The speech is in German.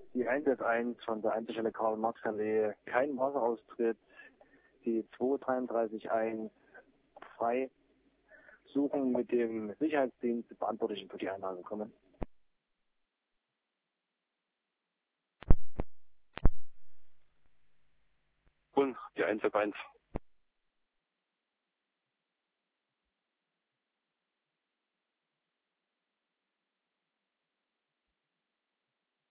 Die 111 von der Einzelstelle Karl-Marx-Allee, kein Wasseraustritt. Die 2331 frei. Suchen mit dem Sicherheitsdienst Verantwortlichen für die Einlage kommen. Und die 111.